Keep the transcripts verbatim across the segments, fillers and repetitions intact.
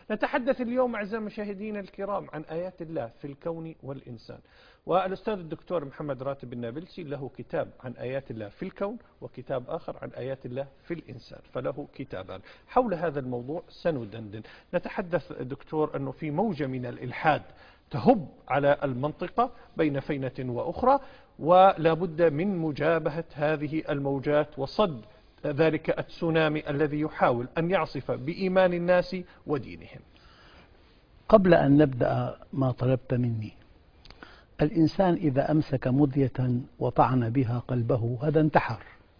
نتحدث اليوم أعزائي المشاهدين الكرام عن آيات الله في الكون والإنسان. والأستاذ الدكتور محمد راتب النابلسي له كتاب عن آيات الله في الكون، وكتاب آخر عن آيات الله في الإنسان، فله كتابان حول هذا الموضوع سندندن. نتحدث دكتور أنه في موجة من الإلحاد تهب على المنطقة بين فينة وأخرى، ولا بد من مجابهة هذه الموجات وصد ذلك التسونامي الذي يحاول أن يعصف بإيمان الناس ودينهم. قبل أن نبدأ ما طلبت مني، الإنسان إذا أمسك مذية وطعن بها قلبه هذا انتحر،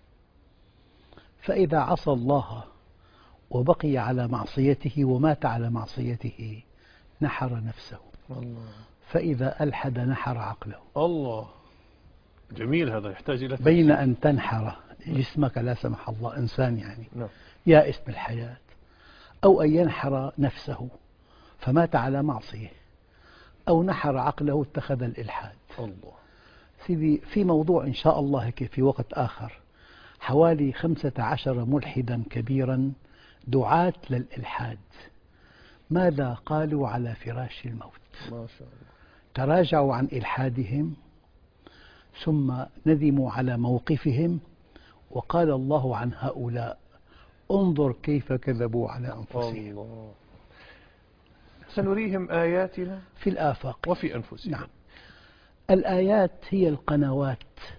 فإذا عصى الله وبقي على معصيته ومات على معصيته نحر نفسه. الله. فإذا ألحد نحر عقله. الله، جميل، هذا يحتاج إلى تفسير. بين أن تنحر جسمك لا سمح الله، إنسان يعني نعم. يائس من الحياة، أو أن ينحر نفسه فمات على معصية، أو نحر عقله اتخذ الإلحاد. الله. سيدي، في موضوع إن شاء الله هيك في وقت آخر، حوالي خمسة عشر ملحدا كبيرا دعاة للإلحاد ماذا قالوا على فراش الموت؟ ما شاء الله. تراجعوا عن إلحادهم ثم ندموا على موقفهم، وقال الله عن هؤلاء انظر كيف كذبوا على أنفسهم. الله. سنريهم آياتنا في الآفاق وفي أنفسهم. نعم. الآيات هي القنوات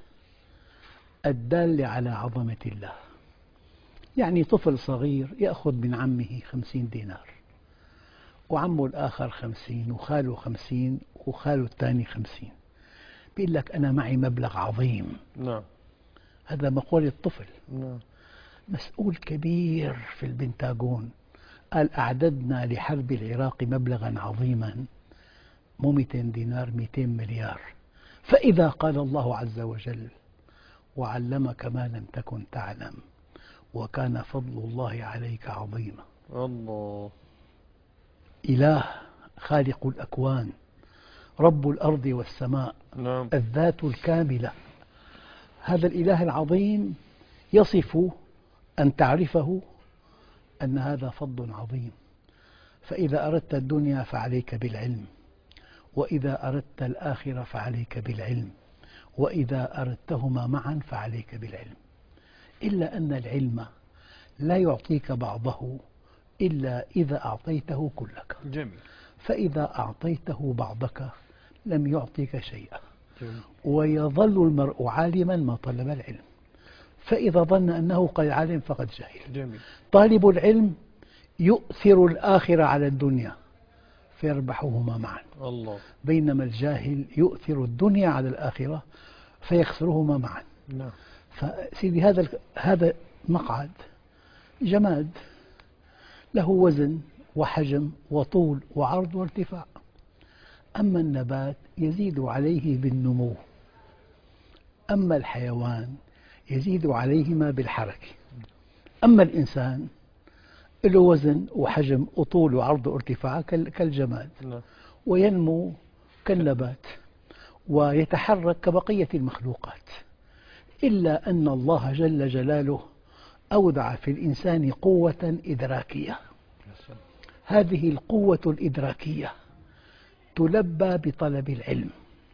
الدالة على عظمة الله. يعني طفل صغير يأخذ من عمه خمسين دينار، وعمه الآخر خمسين، وخاله خمسين، وخاله الثاني خمسين، بيقول لك أنا معي مبلغ عظيم. نعم. هذا مقولة الطفل. نعم. مسؤول كبير في البنتاغون قال أعددنا لحرب العراق مبلغا عظيما، مو مئتين دينار، مئتين مليار. فإذا قال الله عز وجل وعلمك ما لم تكن تعلم وكان فضل الله عليك عظيما. الله. إله خالق الأكوان، رب الأرض والسماء. نعم. الذات الكاملة. هذا الإله العظيم يصف أن تعرفه أن هذا فضل عظيم. فإذا أردت الدنيا فعليك بالعلم، وإذا أردت الآخرة فعليك بالعلم، وإذا أردتهما معا فعليك بالعلم. إلا أن العلم لا يعطيك بعضه إلا إذا أعطيته كلك. جميل. فإذا أعطيته بعضك لم يعطيك شيئا. جميل. ويظل المرء عالما ما طلب العلم، فإذا ظن أنه قد علم فقد جهل. جميل. طالب العلم يؤثر الآخرة على الدنيا فيربحهما معا. الله. بينما الجاهل يؤثر الدنيا على الآخرة فيخسرهما معا. نعم. فسيدي، هذا هذا مقعد جماد له وزن وحجم وطول وعرض وارتفاع. أما النبات يزيد عليه بالنمو، أما الحيوان يزيد عليهما بالحركة. أما الإنسان له وزن وحجم وطول وعرض وارتفاع كالجماد، وينمو كالنبات ويتحرك كبقية المخلوقات. إلا أن الله جل جلاله أودع في الإنسان قوة إدراكية. هذه القوة الإدراكية تلبى بطلب العلم.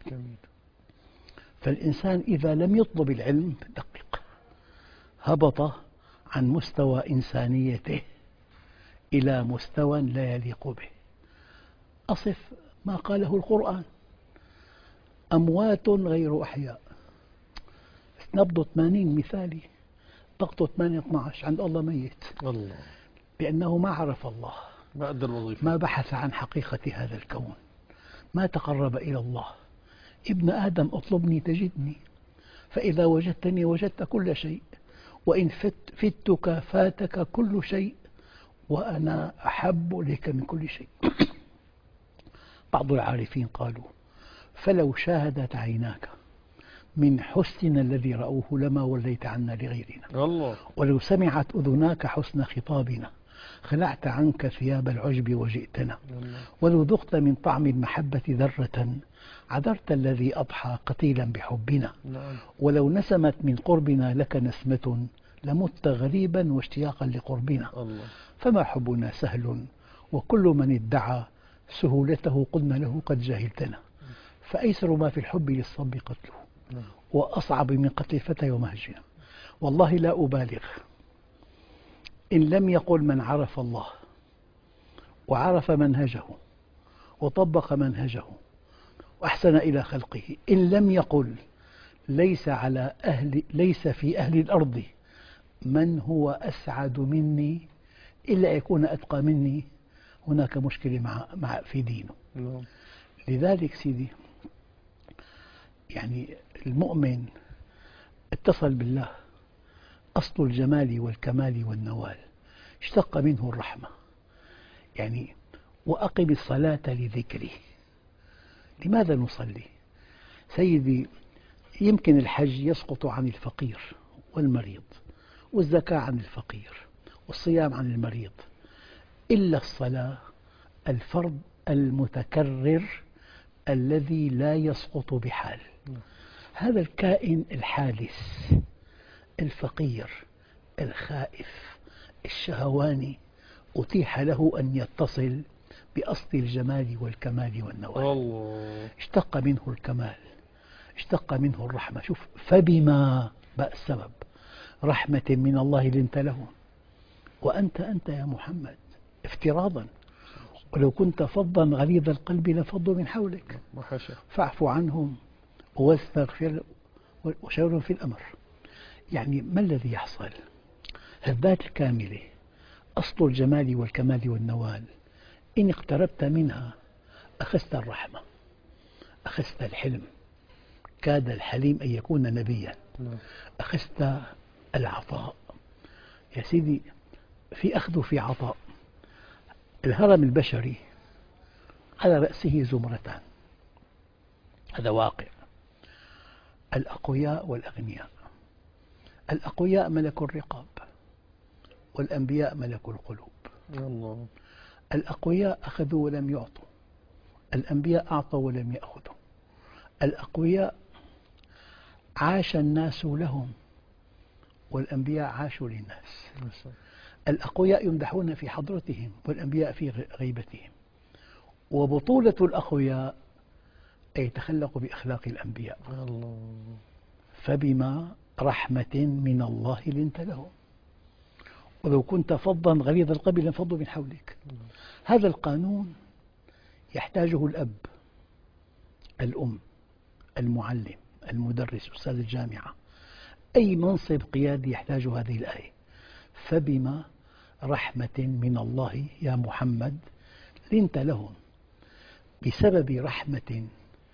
فالإنسان إذا لم يطلب العلم دقق هبط عن مستوى إنسانيته إلى مستوى لا يليق به. أصف ما قاله القرآن: أموات غير أحياء. نبض ثمانين مثالي، ضغطه ثمانية اثني عشر، عند الله ميت. الله. لأنه ما عرف الله، ما أدى الوظيفة، ما بحث عن حقيقة هذا الكون، ما تقرب إلى الله. ابن آدم اطلبني تجدني، فإذا وجدتني وجدت كل شيء، وإن فت فتك فاتك كل شيء، وأنا أحب إليك من كل شيء. بعض العارفين قالوا: فلو شاهدت عيناك من حسننا الذي رأوه لما وليت عنا لغيرنا. الله. ولو سمعت أذناك حسن خطابنا خلعت عنك ثياب العجب وجئتنا. الله. ولو ذقت من طعم المحبة ذرة عذرت الذي أضحى قتيلا بحبنا. نعم. ولو نسمت من قربنا لك نسمة لمت غريبا واشتياقا لقربنا. الله. فما حبنا سهل وكل من ادعى سهولته قلنا له قد جاهلتنا. فأيسر ما في الحب للصب قتله، وأصعب من قتل الفتى يوم هجرنا. والله لا أبالغ إن لم يقل من عرف الله وعرف منهجه وطبق منهجه وأحسن إلى خلقه، إن لم يقل ليس على أهل ليس في أهل الأرض من هو أسعد مني إلا يكون أتقى مني، هناك مشكلة مع مع في دينه. لذلك سيدي، يعني المؤمن اتصل بالله، أصل الجمال والكمال والنوال، اشتق منه الرحمة. يعني وأقم الصلاة لذكري. لماذا نصلي؟ سيدي، يمكن الحج يسقط عن الفقير والمريض، والزكاة عن الفقير، والصيام عن المريض، إلا الصلاة الفرض المتكرر الذي لا يسقط بحال. هذا الكائن الحادث الفقير الخائف الشهواني أتيح له أن يتصل بأصل الجمال والكمال والنوال. الله. اشتق منه الكمال، اشتق منه الرحمة. شوف، فبما بقى السبب رحمة من الله لنت له، وأنت أنت يا محمد افتراضا، ولو كنت فظا غليظ القلب لانفضوا من حولك فاعف عنهم واستغفر وشاورهم في الأمر. يعني ما الذي يحصل؟ الذات الكاملة أصل الجمال والكمال والنوال، إن اقتربت منها أخذت الرحمة، أخذت الحلم، كاد الحليم أن يكون نبيا، أخذت العطاء. يا سيدي، في أخذ وفي عطاء. الهرم البشري على رأسه زمرتان، هذا واقع، الأقوياء والأغنياء. الأقوياء ملك الرقاب، والأنبياء ملك القلوب. الله. الأقوياء أخذوا ولم يعطوا، الأنبياء أعطوا ولم يأخذوا. الأقوياء عاش الناس لهم، والأنبياء عاشوا للناس. الأقوياء يمدحون في حضرتهم، والأنبياء في غيبتهم. وبطولة الأقوياء أن يتخلقوا بأخلاق الأنبياء. الله. فبما رحمة من الله لنت لهم، ولو كنت فظا غليظ القلب لانفضوا من حولك. هذا القانون يحتاجه الأب، الأم، المعلم، المدرس، أستاذ الجامعة، أي منصب قيادي يحتاج هذه الآية. فبما رحمة من الله يا محمد لنت لهم، بسبب رحمة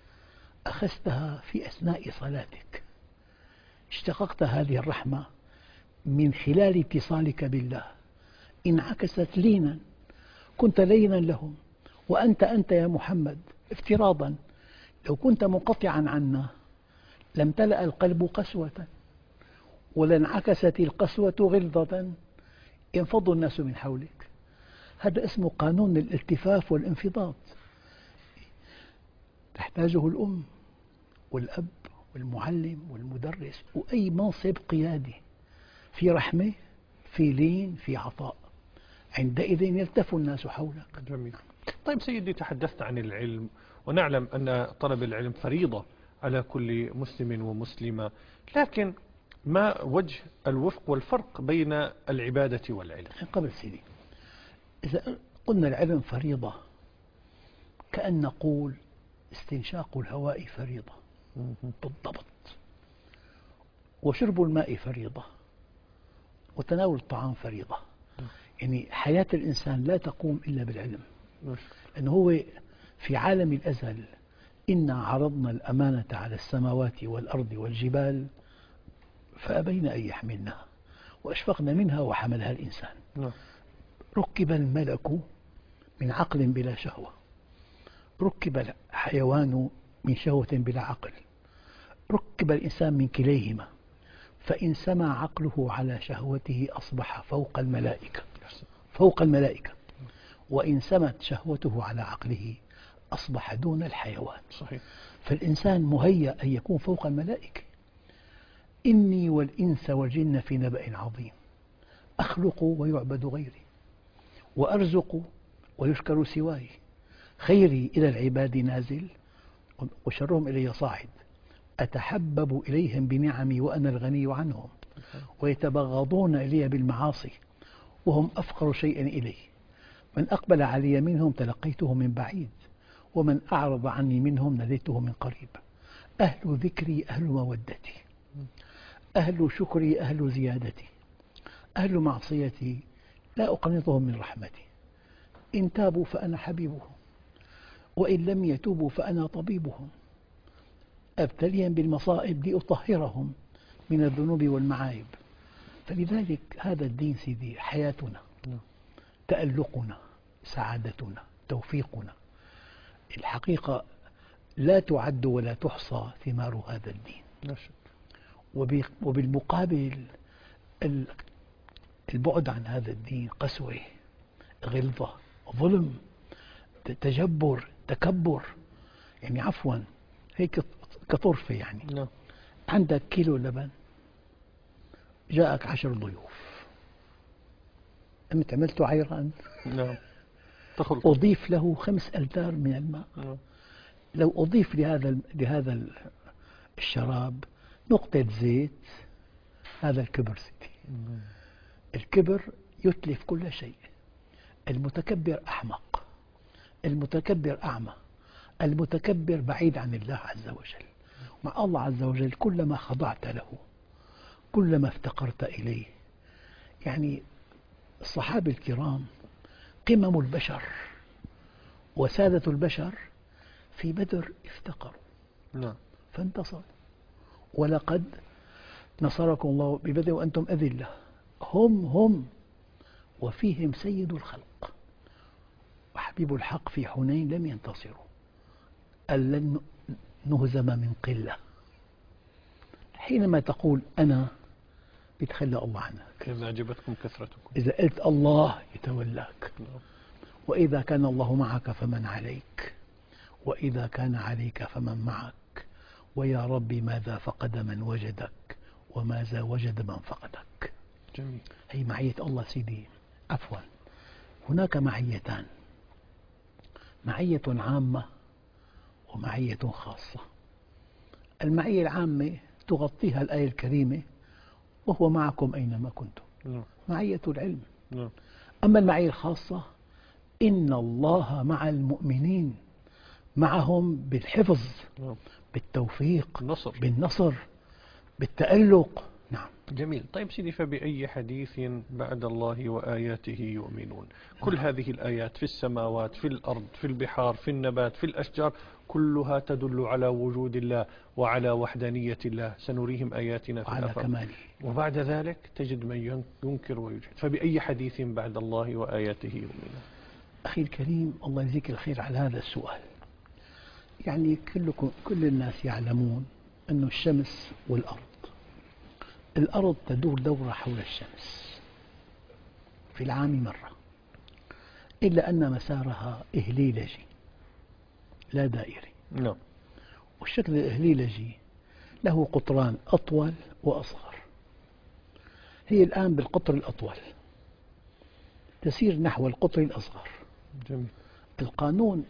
أخذتها في أثناء صلاتك، اشتققت هذه الرحمة من خلال اتصالك بالله، انعكست لينا، كنت لينا لهم، وأنت أنت يا محمد افتراضا. لو كنت منقطعا عنا لامتلأ القلب قسوة، ولانعكست القسوة غلظة، ينفض الناس من حولك. هذا اسمه قانون الالتفاف والانفضاض، تحتاجه الأم والأب والمعلم والمدرس وأي منصب قيادي، في رحمة، في لين، في عطاء، عندئذ يلتف الناس حولك. جميل. طيب سيدي، تحدثت عن العلم، ونعلم أن طلب العلم فريضة على كل مسلم ومسلمة، لكن ما وجه الوفق والفرق بين العبادة والعلم؟ قبل سيدي، إذا قلنا العلم فريضة كأن نقول استنشاق الهواء فريضة بالضبط، وشرب الماء فريضة، وتناول الطعام فريضة. يعني حياة الإنسان لا تقوم إلا بالعلم، لأنه هو في عالم الأزل إنا عرضنا الأمانة على السماوات والأرض والجبال فأبين أن يحملنها وأشفقن منها وحملها الإنسان. ركب الملك من عقل بلا شهوة، ركب الحيوان من شهوة بلا عقل، ركب الإنسان من كليهما، فإن سمى عقله على شهوته أصبح فوق الملائكة فوق الملائكة، وإن سمت شهوته على عقله أصبح دون الحيوان. صحيح. فالإنسان مهيأ أن يكون فوق الملائكة. إني والإنس والجن في نبأ عظيم، أخلق ويعبد غيري، وأرزق ويشكر سواي. خيري إلى العباد نازل وشرهم إلي صاعد. أتحبب إليهم بنعمي وأنا الغني عنهم، ويتبغضون إلي بالمعاصي وهم أفقر شيء إلي. من أقبل علي منهم تلقيته من بعيد، ومن أعرض عني منهم ناديته من قريب. أهل ذكري أهل مودتي، أهل شكري أهل زيادتي، أهل معصيتي لا أقنطهم من رحمتي. إن تابوا فأنا حبيبهم، وإن لم يتوبوا فأنا طبيبهم. أبتليهم بالمصائب لأطهرهم من الذنوب والمعايب. فلذلك هذا الدين سيدي حياتنا، تألقنا، سعادتنا، توفيقنا. الحقيقة لا تعد ولا تحصى ثمار هذا الدين. وبالمقابل البعد عن هذا الدين قسوة، غلظة، ظلم، تجبر، تكبر. يعني عفوا هيك كطرفة يعني نعم. عندك كيلو لبن، جاءك عشر ضيوف، أنت عملته عيران. نعم. تخلط. أضيف له خمس ألتار من الماء. نعم. لو أضيف لهذا لهذا الشراب نقطة زيت، هذا الكبر سيدي. نعم. الكبر يتلف كل شيء. المتكبر أحمق، المتكبر أعمى، المتكبر بعيد عن الله عز وجل. مع الله عز وجل كلما خضعت له كلما افتقرت إليه. يعني الصحابة الكرام قمم البشر وسادة البشر في بدر افتقروا. نعم. فانتصروا. ولقد نصركم الله ببدر وأنتم أذلة. هم هم وفيهم سيد الخلق وحبيب الحق في حنين لم ينتصروا. أن لن نهزم من قلة. حينما تقول أنا يتخلى الله عنك. إذا أعجبتكم كثرتكم. إذا قلت الله يتولاك. نعم. وإذا كان الله معك فمن عليك، وإذا كان عليك فمن معك. ويا ربي ماذا فقد من وجدك، وماذا وجد من فقدك. جميل. هي معية الله سيدي. عفوا هناك معيتان، معية عامة ومعية خاصة. المعية العامة تغطيها الآية الكريمة وهو معكم أينما كنتم. نعم. معية العلم. نعم. أما المعية الخاصة إن الله مع المؤمنين، معهم بالحفظ، نعم. بالتوفيق، النصر. بالنصر، بالتألق. نعم. جميل. طيب سيدي، فبأي حديث بعد الله وآياته يؤمنون؟ كل هذه الآيات في السماوات، في الأرض، في البحار، في النبات، في الأشجار، كلها تدل على وجود الله وعلى وحدانية الله. سنريهم آياتنا في وعلى الآفاق. كماله. وبعد ذلك تجد من ينكر ويجحد. فبأي حديث بعد الله وآياته يؤمنون؟ أخي الكريم الله يجزيك الخير على هذا السؤال. يعني كلكم كل الناس يعلمون أن الشمس والأرض، الأرض تدور دورة حول الشمس في العام مرة، إلا أن مسارها إهليلجي لا دائري. نعم. والشكل الإهليلجي له قطران أطول وأصغر. هي الآن بالقطر الأطول تسير نحو القطر الأصغر. جميل. القانون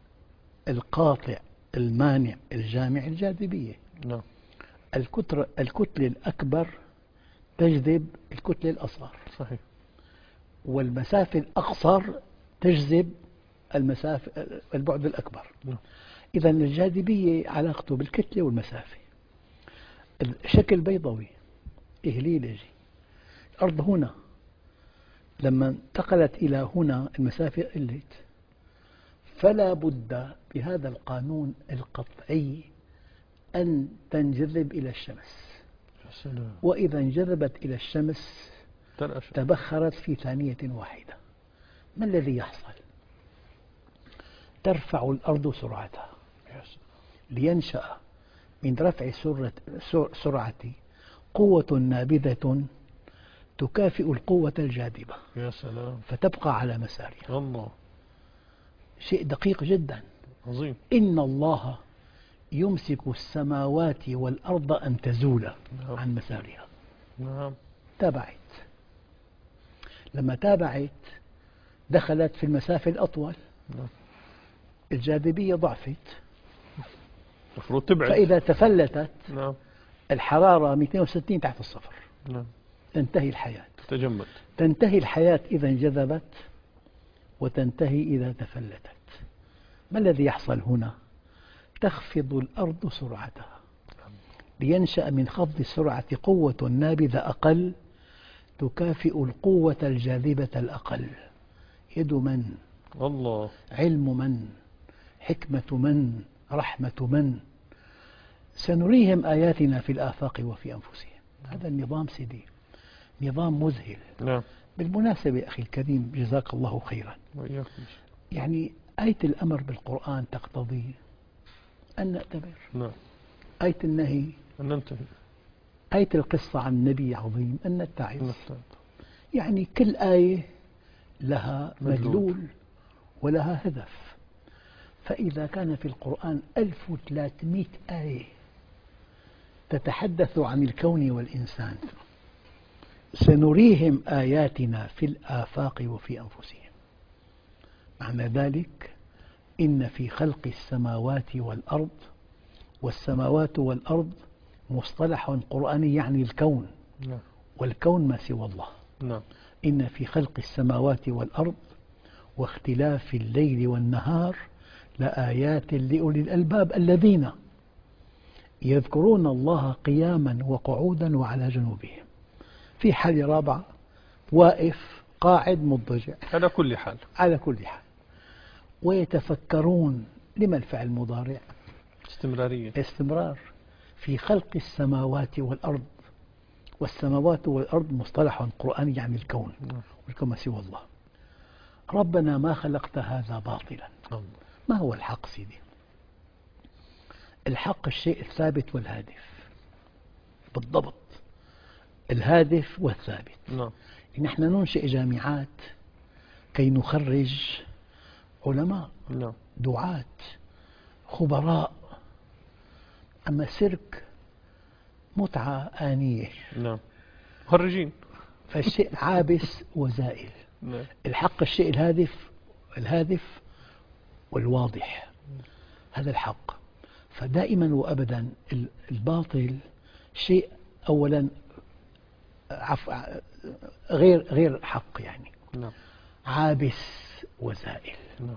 القاطع المانع الجامع الجاذبية. نعم. الكتلة الكتلة الأكبر تجذب الكتلة الأصغر. صحيح. والمسافة الأقصر تجذب المسافة البعد الأكبر. نعم. إذا الجاذبية علاقته بالكتلة والمسافة. الشكل بيضاوي إهليلجي. الأرض هنا لما انتقلت إلى هنا المسافة قلت، فلا بد بهذا القانون القطعي أن تنجذب إلى الشمس. سلام. وإذا انجذبت إلى الشمس ترأشت. تبخرت في ثانية واحدة. ما الذي يحصل؟ ترفع الأرض سرعتها لينشأ من رفع سرعة قوة نابذة تكافئ القوة الجاذبة. يا سلام. فتبقى على مسارها. الله. شيء دقيق جدا. عظيم. إن الله يمسك السماوات والأرض أن تزولا نعم. عن مسارها. نعم. تابعت. لما تابعت دخلت في المسافة الأطول، نعم. الجاذبية ضعفت، المفروض تبعد. فإذا تفلتت نعم. الحرارة مئتين وستين تحت الصفر، نعم. تنتهي الحياة. تجمد. تنتهي الحياة إذا انجذبت، وتنتهي إذا تفلتت. ما الذي يحصل هنا؟ تخفض الأرض سرعتها لينشأ من خفض السرعة قوة نابذة أقل تكافئ القوة الجاذبة الأقل. يد من؟ الله. علم من؟ حكمة من؟ رحمة من؟ سنريهم آياتنا في الآفاق وفي أنفسهم. هذا النظام سيدي نظام مذهل. نعم. بالمناسبة أخي الكريم جزاك الله خيرا، وإياكم. يعني آية الأمر بالقرآن تقتضي أن نأتبر. نعم. آية النهي أن ننتهي. آية القصة عن نبي عظيم أن نتعظ. نتعظ. يعني كل آية لها مدلول. مدلول ولها هدف. فإذا كان في القرآن ألف وثلاثمئة آية تتحدث عن الكون والإنسان، سنريهم آياتنا في الآفاق وفي أنفسهم. معنى ذلك إن في خلق السماوات والأرض، والسماوات والأرض مصطلح قرآني يعني الكون، نعم. والكون ما سوى الله. نعم. إن في خلق السماوات والأرض واختلاف الليل والنهار لآيات لأولي الألباب الذين يذكرون الله قياما وقعودا وعلى جنوبهم، في حال رابعة واقف قاعد مضطجع، على كل حال. على كل حال. ويتفكرون. لما الفعل مضارع؟ استمرارية. استمرار. في خلق السماوات والأرض، والسماوات والأرض مصطلح قرآني يعني الكون، والكون ما سوى الله. ربنا ما خلقت هذا باطلا. ما هو الحق سيدي؟ الحق الشيء الثابت والهادف بالضبط، الهادف والثابت. نعم. نحن ننشئ جامعات كي نخرج علماء، نعم. دعاة، خبراء. أما السيرك متعة آنية. نعم. مخرجين. فالشيء عابس وزائل. نعم. الحق الشيء الهادف، الهادف والواضح، هذا الحق. فدائما وأبدا الباطل شيء أولا عف... غير غير حق، يعني نعم. عابس وزائل. نعم.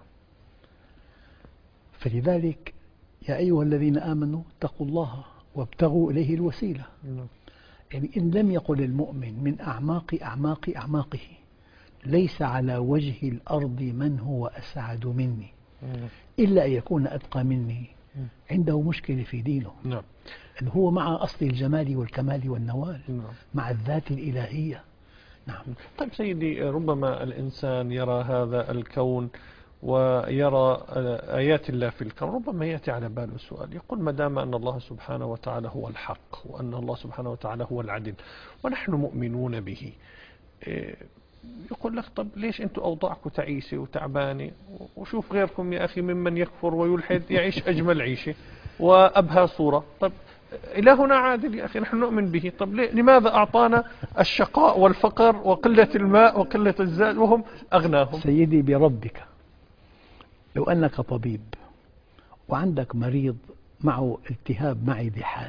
فلذلك يا أيها الذين آمنوا اتقوا الله وابتغوا إليه الوسيلة. نعم. يعني إن لم يقل المؤمن من أعماق أعماق أعماقه ليس على وجه الأرض من هو أسعد مني نعم. إلا أن يكون أتقى مني، عنده مشكلة في دينه. نعم. أنه هو مع أصل الجمال والكمال والنوال، نعم. مع الذات الإلهية. نعم. طيب سيدي، ربما الإنسان يرى هذا الكون ويرى آيات الله في الكون، ربما يأتي على باله سؤال، يقول ما دام أن الله سبحانه وتعالى هو الحق، وأن الله سبحانه وتعالى هو العدل، ونحن مؤمنون به، يقول لك طب ليش أنتم أوضاعكم تعيسة وتعبانة، وشوف غيركم يا أخي ممن يكفر ويلحد يعيش أجمل عيشة وأبهى صورة. طب إلهنا عادل يا أخي، نحن نؤمن به، طب لماذا أعطانا الشقاء والفقر وقلة الماء وقلة الزاد وهم أغناهم؟ سيدي بربك، لو أنك طبيب وعندك مريض معه التهاب معدي حاد،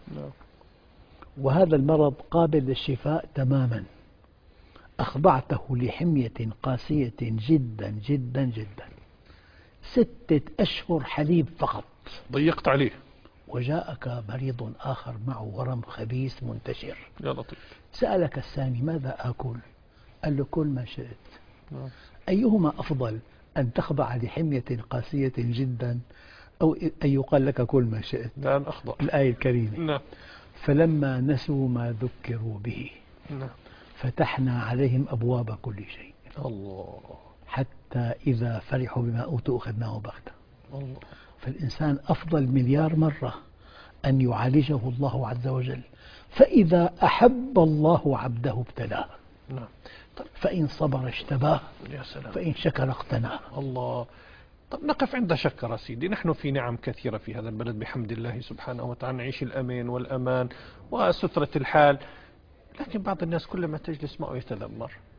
وهذا المرض قابل للشفاء تماما، أخضعته لحمية قاسية جدا جدا جدا، ستة أشهر حليب فقط، ضيقت عليه، وجاءك مريض آخر معه ورم خبيث منتشر، يا لطيف، سألك الثاني ماذا آكل؟ قال له كل ما شئت. نعم. أيهما أفضل، أن تخضع لحمية قاسية جدا أو أن يقال لك كل ما شئت؟ لا، أن أخضع. الآية الكريمة. نعم. فلما نسوا ما ذكروا به نعم. فتحنا عليهم أبواب كل شيء. الله. حتى إذا فرحوا بما أوتوا أخذناه بغتة. الله. فالإنسان أفضل مليار مرة أن يعالجه الله عز وجل، فإذا أحب الله عبده ابتلاه. نعم. طيب فإن صبر اشتباه، يا سلام. فإن شكر اقتناه. الله. طب نقف عند شكر سيدي، نحن في نعم كثيرة في هذا البلد بحمد الله سبحانه وتعالى، نعيش الأمان والأمان وسترة الحال، لكن بعض الناس كلما تجلس معه يتذمر،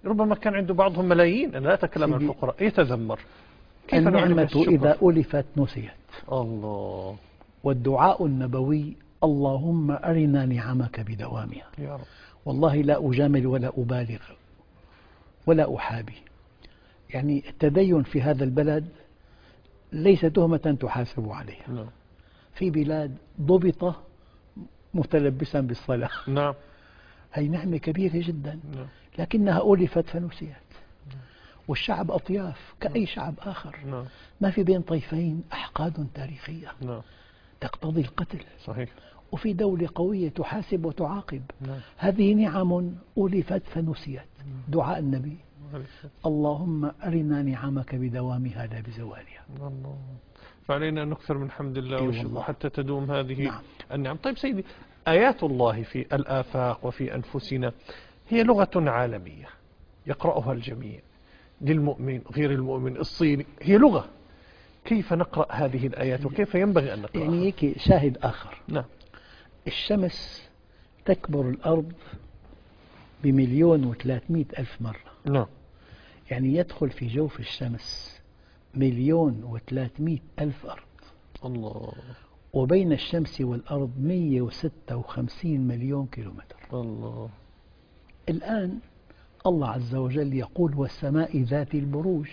ربما كان عنده بعضهم ملايين، أنا لا أتكلم عن الفقراء، يتذمر. كيف النعمة إذا ألفت نسيت. الله. والدعاء النبوي اللهم أرنا نعمك بدوامها. يا رب. والله لا أجامل ولا أبالغ ولا أحابي. يعني التدين في هذا البلد ليس تهمة تحاسب عليها. نعم. في بلاد ضبط متلبسا بالصلاة. نعم. هي نعمة كبيرة جدا. نعم. لكنها ألفت فنسيت. نعم. والشعب أطياف كأي شعب آخر. نعم. ما في بين طيفين أحقاد تاريخية. نعم. تقتضي القتل. صحيح. وفي دولة قوية تحاسب وتعاقب. نعم. هذه نعم ألفت فنسيت. دعاء النبي اللهم أرنا نعمك بدوامها لا بزوالها. الله. فعلينا أن نكثر من حمد الله أيوة والشكر حتى تدوم هذه. نعم. النعم. طيب سيدي، آيات الله في الآفاق وفي أنفسنا هي لغة عالمية يقرأها الجميع، للمؤمن غير المؤمن الصيني، هي لغة. كيف نقرأ هذه الآيات وكيف ينبغي أن نقرأها؟ يعني هيك شاهد آخر. نعم. الشمس تكبر الأرض بمليون وثلاثمئة ألف مرة. نعم. يعني يدخل في جوف الشمس مليون وثلاثمئة ألف أرض. الله. وبين الشمس والأرض مئة وستة وخمسين مليون كيلومتر. الله. الآن الله عز وجل يقول والسماء ذات البروج.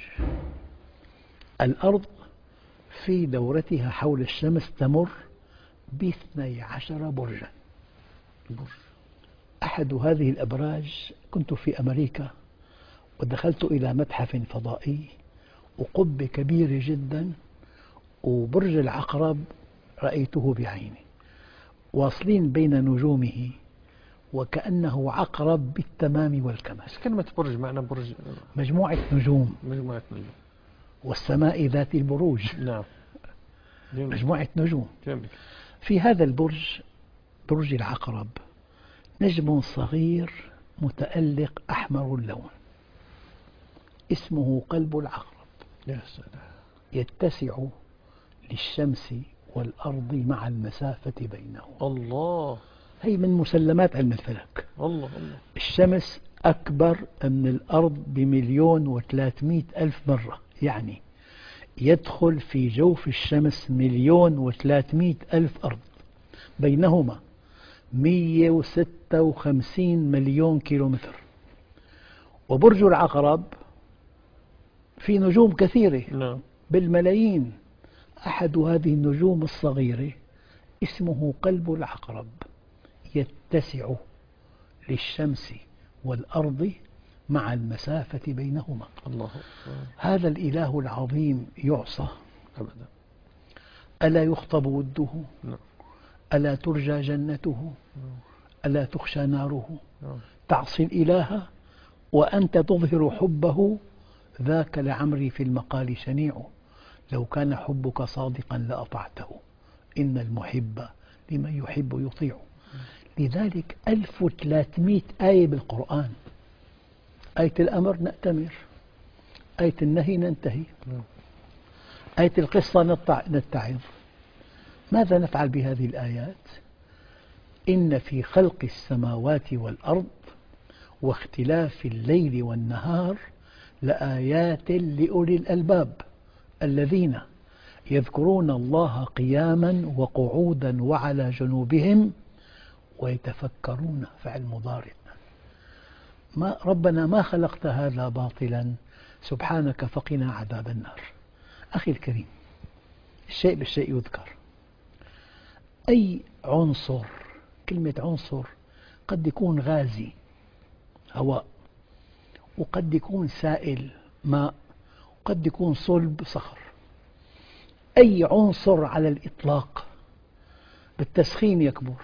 الأرض في دورتها حول الشمس تمر باثني عشر برجا. أحد هذه الأبراج، كنت في أمريكا ودخلت إلى متحف فضائي وقبة كبيرة جدا، وبرج العقرب رأيته بعيني واصلين بين نجومه وكأنه عقرب بالتمام والكمال. كلمة برج معنى برج مجموعة نجوم. مجموعة نجوم. والسماء ذات البروج. نعم. جميل. مجموعة نجوم. جميل. في هذا البرج، برج العقرب، نجم صغير متألق أحمر اللون اسمه قلب العقرب. يا سلام. يتسع للشمس والأرض مع المسافة بينهما. الله. هي من مسلمات علم الفلك. الله الله. الشمس أكبر من الأرض بمليون وثلاثمئة ألف مرة، يعني يدخل في جوف الشمس مليون وثلاثمئة ألف أرض، بينهما مئة وستة وخمسين مليون كيلومتر. وبرج العقرب في نجوم كثيرة. نعم. بالملايين. أحد هذه النجوم الصغيرة اسمه قلب العقرب، يتسع للشمس والأرض مع المسافة بينهما. الله. هذا الإله العظيم يعصى أبدا. ألا يخطب وده؟ نعم. ألا ترجى جنته؟ نعم. ألا تخشى ناره؟ نعم. تعصي الإله وأنت تظهر حبه، ذاك لعمري في المقال شنيع. لو كان حبك صادقا لأطعته، إن المحب لمن يحب يطيع. لذلك ألف وثلاثمئة آية بالقرآن. آية الأمر نأتمر، آية النهي ننتهي، آية القصة نتعظ. ماذا نفعل بهذه الآيات؟ إن في خلق السماوات والأرض واختلاف الليل والنهار لآيات لأولي الألباب الذين يذكرون الله قياما وقعودا وعلى جنوبهم ويتفكرون. فعل مضارع. ما ربنا ما خلقت هذا باطلا سبحانك فقنا عذاب النار. أخي الكريم، الشيء بالشيء يذكر. أي عنصر، كلمة عنصر قد يكون غازي هواء، وقد يكون سائل ماء، وقد يكون صلب صخر. أي عنصر على الإطلاق بالتسخين يكبر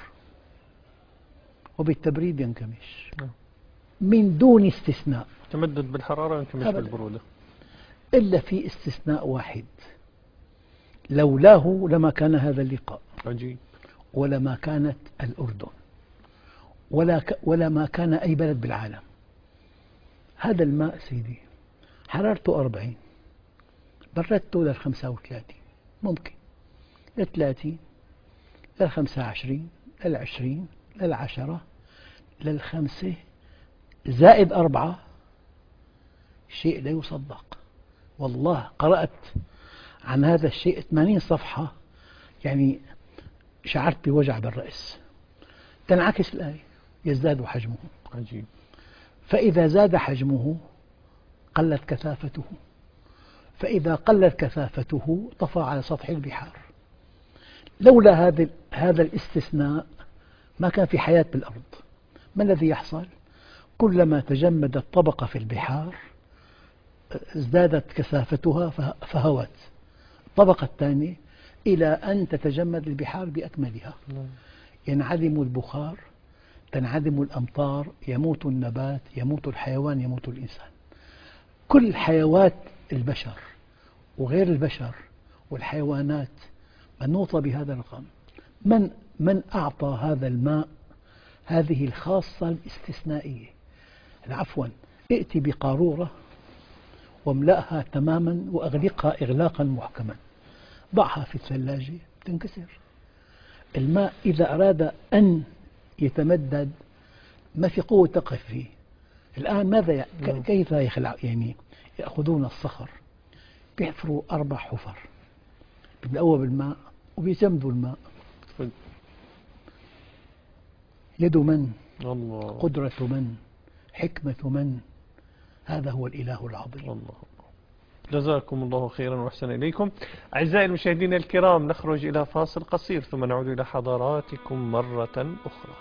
وبالتبريد ينكمش من دون استثناء. تمدد بالحرارة ينكمش بالبرودة، إلا في استثناء واحد، لولاه لما كان هذا اللقاء. عجيب. ولما كانت الأردن، ولا ك... ولا ما كان أي بلد بالعالم. هذا الماء سيدي حرارته أربعين، بردته للخمسة وثلاثين، ممكن للثلاثين، للخمسة وعشرين، للعشرين، للعشرة، للخمسة، زائد أربعة، شيء لا يصدق. والله قرأت عن هذا الشيء ثمانين صفحة، يعني شعرت بوجع بالرأس. تنعكس الآية: يزداد حجمه. عجيب. فإذا زاد حجمه قلت كثافته، فإذا قلت كثافته طفى على سطح البحار. لولا هذا هذا الاستثناء ما كان في حياة بالأرض. ما الذي يحصل؟ كلما تجمدت طبقة في البحار ازدادت كثافتها فهوت الطبقة الثانية إلى أن تتجمد البحار بأكملها. ينعدم البخار، تنعدم الأمطار، يموت النبات، يموت الحيوان، يموت الإنسان. كل حيوات البشر وغير البشر والحيوانات منوطة بهذا الرقم. من من أعطى هذا الماء هذه الخاصة الاستثنائية؟ عفوا، ائتي بقارورة واملأها تماما وأغلقها إغلاقا محكما، ضعها في الثلاجة تنكسر. الماء إذا أراد أن يتمدد ما في قوة تقف فيه. الآن ماذا ي... كيف يخلع؟ يعني يأخذون الصخر بيحفروا أربع حفر، بيبدأوا بالماء وبيجمدوا الماء. يد من؟ الله. قدرة من؟ حكمة من؟ هذا هو الإله العظيم. الله. جزاكم الله خيرا وأحسن إليكم. أعزائي المشاهدين الكرام، نخرج إلى فاصل قصير ثم نعود إلى حضراتكم مرة أخرى.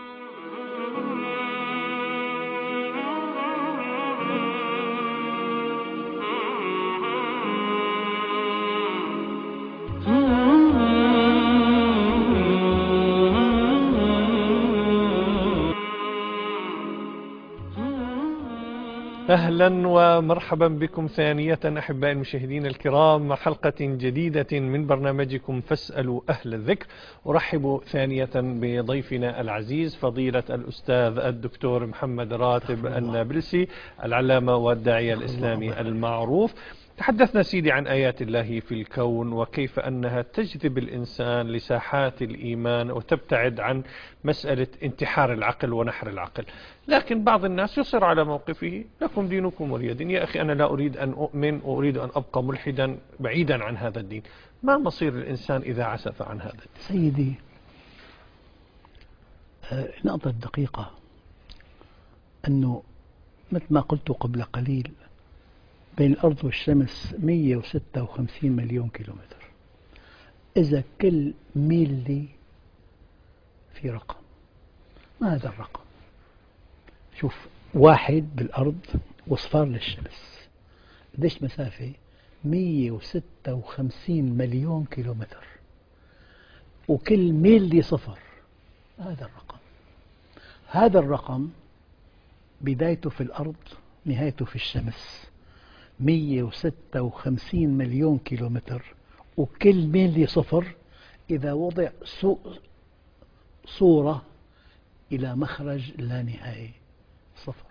أهلا ومرحبا بكم ثانية أحبائي المشاهدين الكرام مع حلقة جديدة من برنامجكم فاسألوا أهل الذكر. أرحب ثانية بضيفنا العزيز فضيلة الأستاذ الدكتور محمد راتب النابلسي، العلامة والداعية الإسلامي المعروف. تحدثنا سيدي عن آيات الله في الكون وكيف أنها تجذب الإنسان لساحات الإيمان وتبتعد عن مسألة انتحار العقل ونحر العقل. لكن بعض الناس يصر على موقفه: لكم دينكم ولي دين. يا أخي أنا لا أريد أن أؤمن وأريد أن أبقى ملحدا بعيدا عن هذا الدين. ما مصير الإنسان إذا عسف عن هذا الدين؟ سيدي، نقطة دقيقة، أنه مثل ما قلت قبل قليل بين الأرض والشمس مئة وستة وخمسين مليون كيلومتر. إذا كل ميلي في رقم، ما هذا الرقم؟ شوف، واحد بالأرض وصفار للشمس قديش مسافة؟ مئة وستة وخمسين مليون كيلومتر، وكل ميلي صفر. هذا الرقم. هذا الرقم بدايته في الأرض نهايته في الشمس. مئة وستة وخمسين مليون كيلومتر وكل ميلي صفر. إذا وضع صورة إلى مخرج لا نهائي صفر.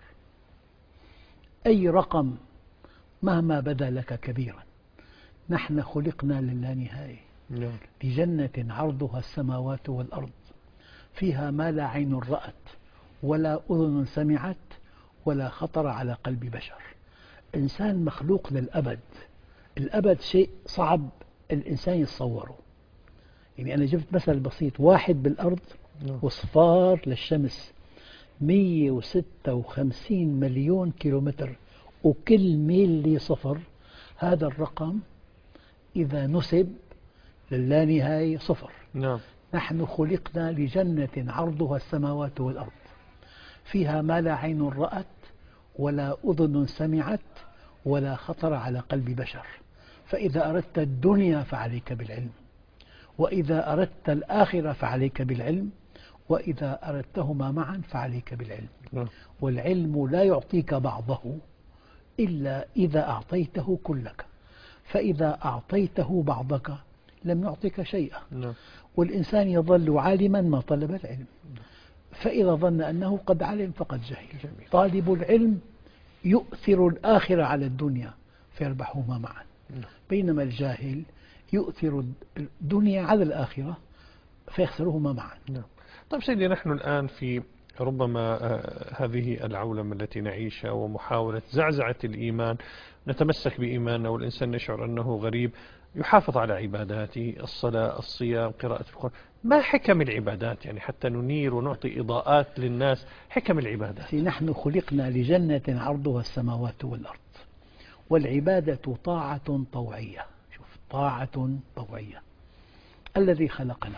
أي رقم مهما بدا لك كبيرا، نحن خلقنا للانهائي، لجنة عرضها السماوات والأرض، فيها ما لا عين رأت ولا أذن سمعت ولا خطر على قلب بشر. إنسان مخلوق للأبد. الأبد شيء صعب الإنسان يتصوره. يعني أنا جبت مثل بسيط: واحد بالأرض وصفار للشمس، مئة وستة وخمسين مليون كيلومتر وكل ميل صفر. هذا الرقم إذا نسب للانهائي صفر. نعم. نحن خلقنا لجنة عرضها السماوات والأرض، فيها ما لا عين رأت ولا أذن سمعت ولا خطر على قلب بشر. فإذا أردت الدنيا فعليك بالعلم، وإذا أردت الآخرة فعليك بالعلم، وإذا أردتهما معا فعليك بالعلم. والعلم لا يعطيك بعضه إلا إذا أعطيته كلك، فإذا أعطيته بعضك لم يعطيك شيئا. والإنسان يظل عالما ما طلب العلم، فإذا ظن أنه قد علم فقد جهل. طالب العلم يؤثر الآخرة على الدنيا فيربحهما معا، بينما الجاهل يؤثر الدنيا على الآخرة فيخسرهما معا. طيب سيدي، نحن الآن في ربما هذه العولمة التي نعيشها ومحاولة زعزعة الإيمان، نتمسك بإيماننا والإنسان يشعر أنه غريب، يحافظ على عباداته، الصلاة، الصيام، قراءة القرآن. ما حكم العبادات يعني حتى ننير ونعطي إضاءات للناس؟ حكم العبادات. نحن خلقنا لجنة عرضها السماوات والأرض، والعبادة طاعة طوعية. شوف، طاعة طوعية. الذي خلقنا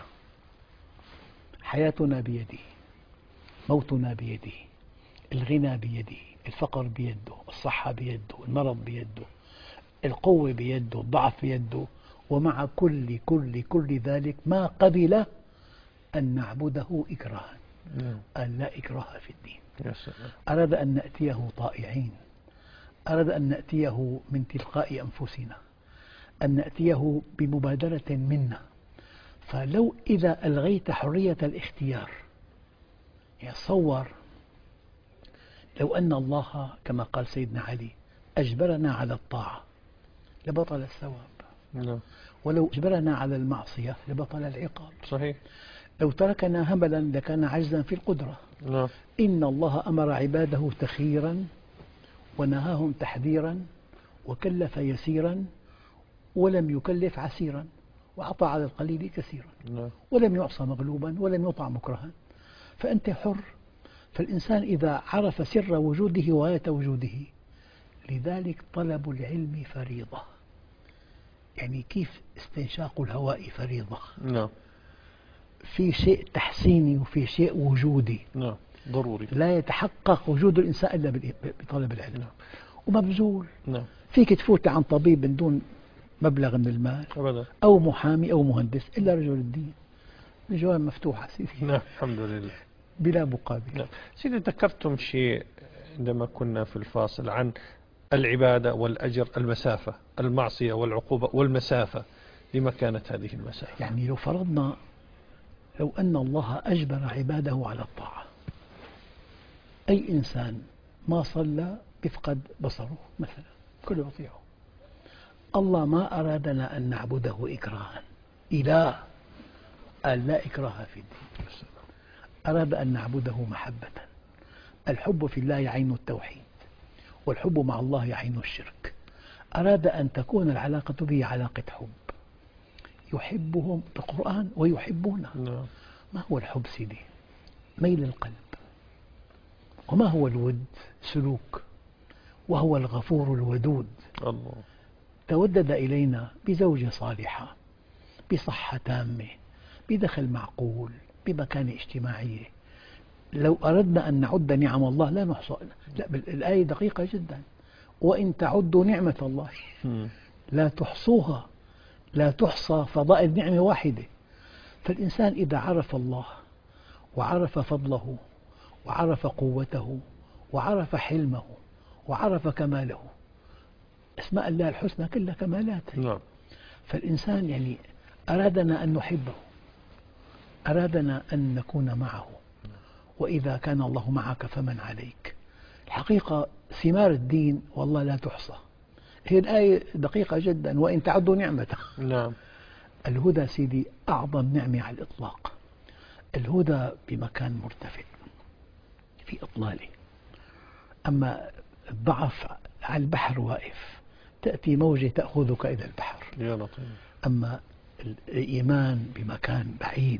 حياتنا بيده، موتنا بيده، الغنى بيده، الفقر بيده، الصحة بيده، المرض بيده، القوة بيده، الضعف بيده، ومع كل كل كل ذلك ما قبل أن نعبده إكراها. قال لا إكراه في الدين. أراد أن نأتيه طائعين، أراد أن نأتيه من تلقاء أنفسنا، أن نأتيه بمبادرة منا. فلو إذا ألغيت حرية الاختيار، يعني صور لو أن الله كما قال سيدنا علي أجبرنا على الطاعة لبطل الثواب، ولو أجبرنا على المعصية لبطل العقاب. صحيح. لو تركنا هملا لكان عجزا في القدرة. نعم. إن الله أمر عباده تخييرا ونهاهم تحذيرا وكلف يسيرا ولم يكلف عسيرا وأعطى على القليل كثيرا. نعم. ولم يعصى مغلوبا ولم يطع مكرها. فأنت حر. فالإنسان إذا عرف سر وجوده وغاية وجوده، لذلك طلب العلم فريضة. يعني كيف استنشاق الهواء فريضة؟ نعم. في شيء تحسيني وفي شيء وجودي. نعم. ضروري. لا يتحقق وجود الإنسان إلا بطلب العلم. نعم. ومبذول. نعم. فيك تفوت عن طبيب من دون مبلغ من المال أبدا، أو محامي أو مهندس، إلا رجل الدين. الجواب مفتوحة سيدي. نعم الحمد لله بلا مقابل. نعم. سيدي ذكرتم شيء عندما كنا في الفاصل عن العبادة والأجر، المسافة، المعصية والعقوبة والمسافة. لما كانت هذه المسافة؟ يعني لو فرضنا لو أن الله أجبر عباده على الطاعة، أي إنسان ما صلى بيفقد بصره مثلا، كله يطيعه. الله ما أرادنا أن نعبده إكراها، إله قال لا إكراه في الدين. أراد أن نعبده محبة. الحب في الله عين التوحيد، والحب مع الله عين الشرك. أراد أن تكون العلاقة به علاقة حب، يحبهم بالقرآن ويحبونه. نعم. ما هو الحب سيدي؟ ميل القلب. وما هو الود؟ سلوك. وهو الغفور الودود. الله. تودد إلينا بزوجة صالحة، بصحة تامة، بدخل معقول، بمكانة اجتماعية. لو أردنا أن نعد نعم الله لا نحصى. لا، الآية دقيقة جدا. وإن تعدوا نعمة الله لا تحصوها. لا تحصى فضائل نعمة واحدة. فالإنسان إذا عرف الله وعرف فضله وعرف قوته وعرف حلمه وعرف كماله، أسماء الله الحسنى كلها كمالات. نعم. فالإنسان يعني أرادنا أن نحبه، أرادنا أن نكون معه. وإذا كان الله معك فمن عليك. الحقيقة ثمار الدين والله لا تحصى. هي الآية دقيقة جدا. وإن تعدوا نعمته. نعم. الهدى سيدي أعظم نعمة على الإطلاق. الهدى بمكان مرتفع في إطلاله. أما الضعف على البحر واقف، تأتي موجة تأخذك إلى البحر. يا لطيف. أما الإيمان بمكان بعيد،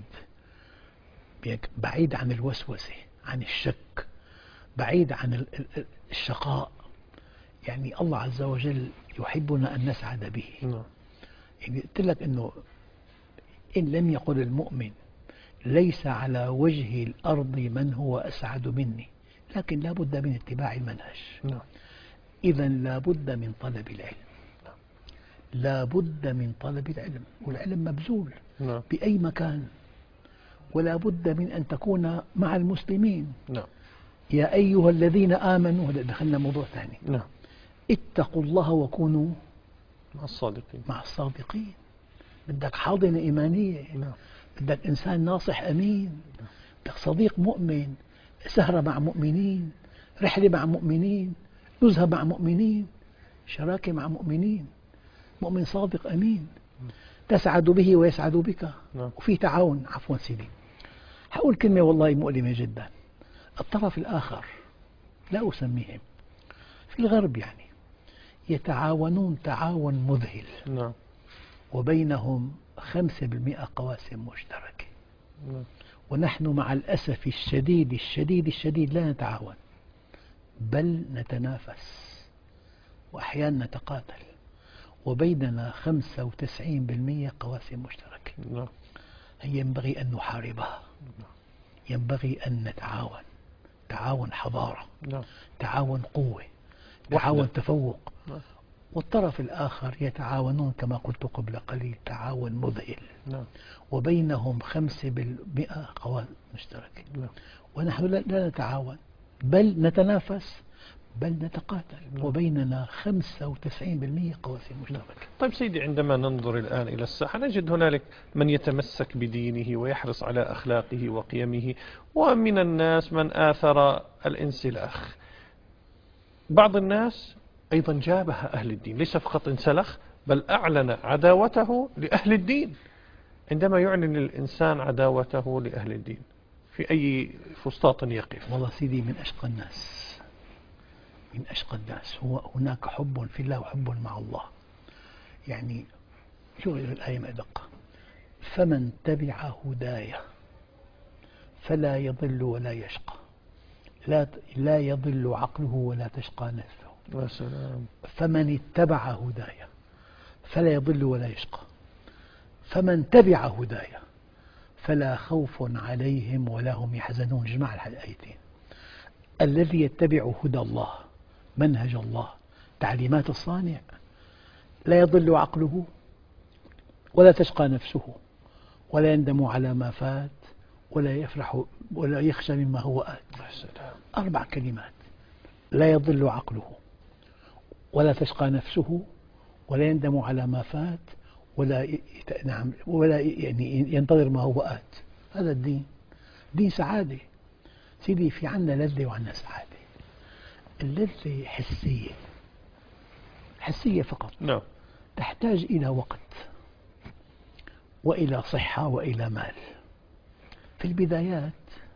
بعيد عن الوسوسة، عن الشك، بعيد عن الشقاء. يعني الله عز وجل يحبنا أن نسعد به. نعم. يعني قلت لك أنه إن لم يقل المؤمن ليس على وجه الأرض من هو أسعد مني، لكن لا بد من اتباع المنهج. نعم. إذا لا بد من طلب العلم. لا بد من طلب العلم، والعلم مبذول. نعم. بأي مكان. ولا بد من أن تكون مع المسلمين. نعم. يا أيها الذين آمنوا، هذا دخلنا موضوع ثاني. نعم. اتقوا الله وكونوا مع الصادقين. مع الصادقين. بدك حاضنة إيمانية. نعم. بدك إنسان ناصح أمين. بدك صديق مؤمن، سهرة مع مؤمنين، رحلة مع مؤمنين، نزهة مع مؤمنين، شراكة مع مؤمنين. مؤمن صادق أمين تسعد به ويسعد بك. نعم. وفي تعاون. عفوا سيدي، حقول كلمة والله مؤلمة جدا. الطرف الآخر لا أسميهم في الغرب يعني يتعاونون تعاون مذهل، نعم. وبينهم خمسة بالمئة قواسم مشتركة. نعم. ونحن مع الأسف الشديد الشديد الشديد لا نتعاون، بل نتنافس وأحيانا نتقاتل، وبيننا خمسة وتسعين بالمئة قواسم مشتركة. نعم. ينبغي أن نحاربها، ينبغي أن نتعاون تعاون حضارة، نعم. تعاون قوة، تعاون وحدة. تفوق. نعم. والطرف الآخر يتعاونون كما قلت قبل قليل تعاون مذهل، نعم. وبينهم خمسة بالمئة قواسم مشتركة. نعم. ونحن لا لا نتعاون بل نتنافس بل نتقاتل، نعم. وبيننا خمسة وتسعين بالمئة قواسم مشتركة. طيب سيدي، عندما ننظر الآن إلى الساحة نجد هنالك من يتمسك بدينه ويحرص على أخلاقه وقيمه، ومن الناس من آثر الانسلاخ. بعض الناس أيضا جابه أهل الدين، ليس فقط انسلخ بل أعلن عداوته لأهل الدين. عندما يعلن الإنسان عداوته لأهل الدين في أي فسطاط يقف؟ والله سيدي من أشقى الناس، من أشقى الناس. هو هناك حب في الله وحب مع الله. يعني شو الآية ما أدق: فمن تبع هداي فلا يضل ولا يشقى، لا لا يضل عقله ولا تشقى نفسه. يا سلام. فمن اتبع هداي فلا يضل ولا يشقى، فمن تبع هداي فلا خوف عليهم ولا هم يحزنون. جمع الآيتين. الذي يتبع هدى الله، منهج الله، تعليمات الصانع، لا يضل عقله ولا تشقى نفسه ولا يندم على ما فات ولا يفرح ولا يخشى مما هو آت. أربع كلمات: لا يضل عقله ولا تشقى نفسه ولا يندم على ما فات ولا يت... نعم ولا يعني ينتظر ما هو آت. هذا الدين، دين سعادة سيدي. في عنا لذة وعنا سعادة. اللذة حسية، حسية فقط. نعم. تحتاج إلى وقت وإلى صحة وإلى مال. في البدايات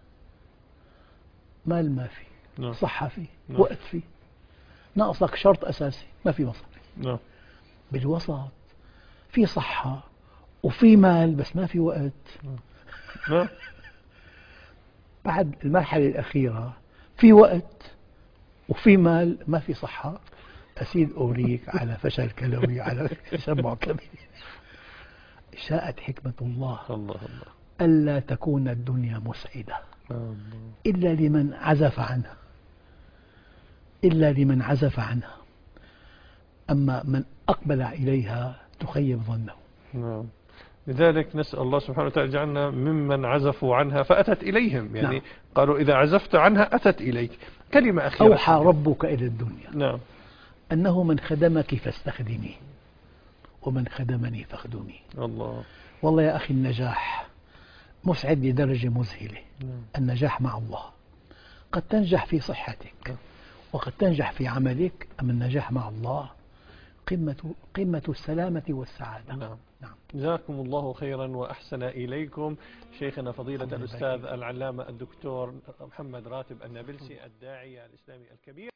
مال ما في، نعم. صحة في، نعم. وقت في، ناقصك شرط أساسي: ما في مصاري. نعم. بالوسط في صحة وفي مال بس ما في وقت. نعم. بعد المرحلة الأخيرة في وقت وفي مال ما في صحة. أسيد أوريك على فشل كلوي، على تشبع كبير. شاءت حكمة الله الله الله. ألا تكون الدنيا مسعدة الله. إلا لمن عزف عنها، إلا لمن عزف عنها. أما من أقبل إليها تخيب ظنه. نعم. لذلك نسأل الله سبحانه وتعالى جعلنا ممن عزفوا عنها فأتت إليهم، يعني نعم. قالوا إذا عزفت عنها أتت إليك. كلمة أخيرة: أوحى ربك إلى الدنيا نعم. أنه من خدمك فاستخدمي ومن خدمني فاخدمي. الله. والله يا أخي النجاح مسعد لدرجة مذهلة. نعم. النجاح مع الله. قد تنجح في صحتك وقد تنجح في عملك، أما النجاح مع الله قمة قمة السلامة والسعادة. نعم. نعم. جزاكم الله خيرا وأحسن إليكم شيخنا فضيلة الأستاذ العلامة الدكتور محمد راتب النابلسي، الداعية الإسلامي الكبير.